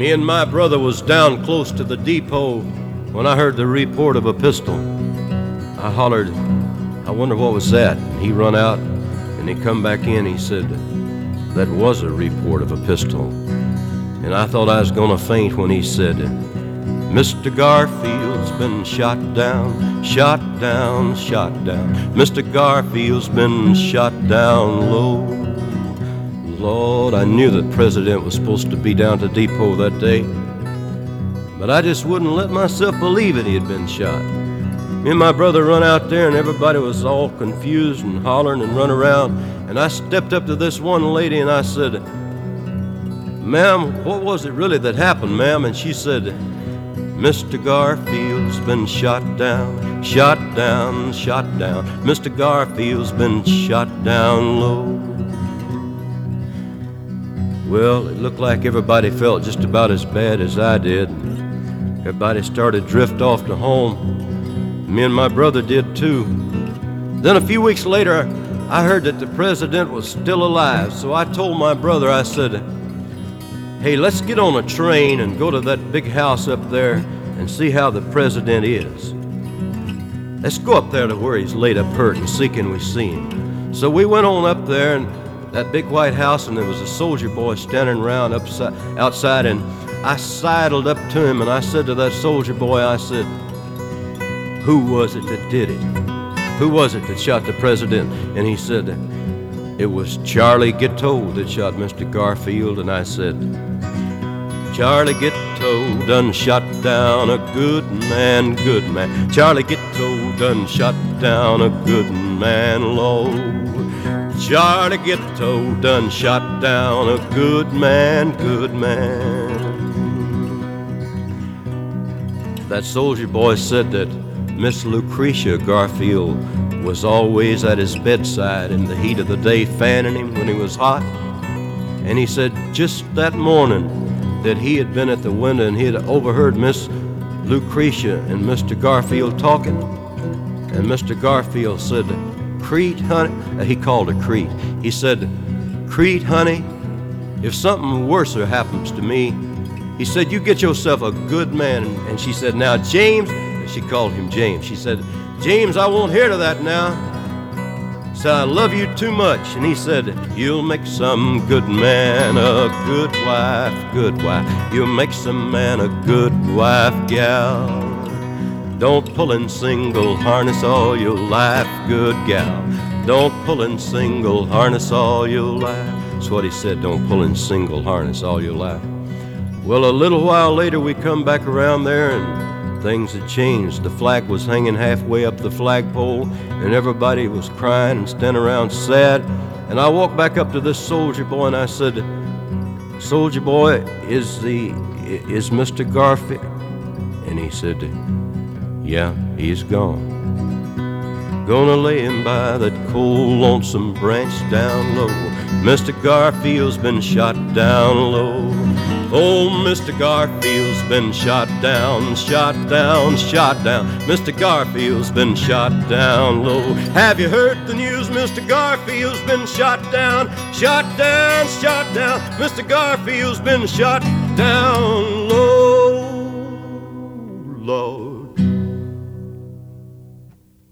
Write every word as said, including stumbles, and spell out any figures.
Me and my brother was down close to the depot when I heard the report of a pistol. I hollered, I wonder what was that? And he run out, and he come back in. He said, that was a report of a pistol. And I thought I was gonna faint when he said, Mister Garfield's been shot down, shot down, shot down. Mister Garfield's been shot down low. Lord, I knew the president was supposed to be down to depot that day, but I just wouldn't let myself believe it he had been shot. Me and my brother run out there, and everybody was all confused and hollering and run around. And I stepped up to this one lady and I said, ma'am, what was it really that happened, ma'am? And she said, Mister Garfield's been shot down, shot down, shot down. Mister Garfield's been shot down low. Well, it looked like everybody felt just about as bad as I did. Everybody started to drift off to home. Me and my brother did too. Then a few weeks later, I heard that the president was still alive. So I told my brother, I said, hey, let's get on a train and go to that big house up there and see how the president is. Let's go up there to where he's laid up hurt and see can we see him. So we went on up there, and that big white house, and there was a soldier boy standing around upside, outside, and I sidled up to him and I said to that soldier boy, I said, who was it that did it? Who was it that shot the president? And he said, it was Charlie Guiteau that shot Mister Garfield. And I said, Charlie Guiteau done shot down a good man, good man. Charlie Guiteau done shot down a good man low. Charlie Guiteau done shot down a good man, good man. That soldier boy said that Miss Lucretia Garfield was always at his bedside in the heat of the day, fanning him when he was hot. And he said just that morning that he had been at the window and he had overheard Miss Lucretia and Mister Garfield talking. And Mister Garfield said, Crete, honey, he called her Crete. He said, Crete, honey, if something worse happens to me, he said, you get yourself a good man. And she said, now, James, she called him James. She said, James, I won't hear to that now. Said, I love you too much. And he said, you'll make some good man a good wife, good wife. You'll make some man a good wife, gal. Don't pull in single harness all your life, good gal. Don't pull in single harness all your life. That's what he said, don't pull in single harness all your life. Well, a little while later, we come back around there, and things had changed. The flag was hanging halfway up the flagpole, and everybody was crying and standing around sad. And I walked back up to this soldier boy, and I said, soldier boy, is the is Mister Garfield? And he said, yeah, he's gone. Gonna lay him by that cold, lonesome branch down low. Mister Garfield's been shot down low. Oh, Mister Garfield's been shot down, shot down, shot down. Mister Garfield's been shot down low. Have you heard the news? Mister Garfield's been shot down, shot down, shot down. Mister Garfield's been shot down low, low.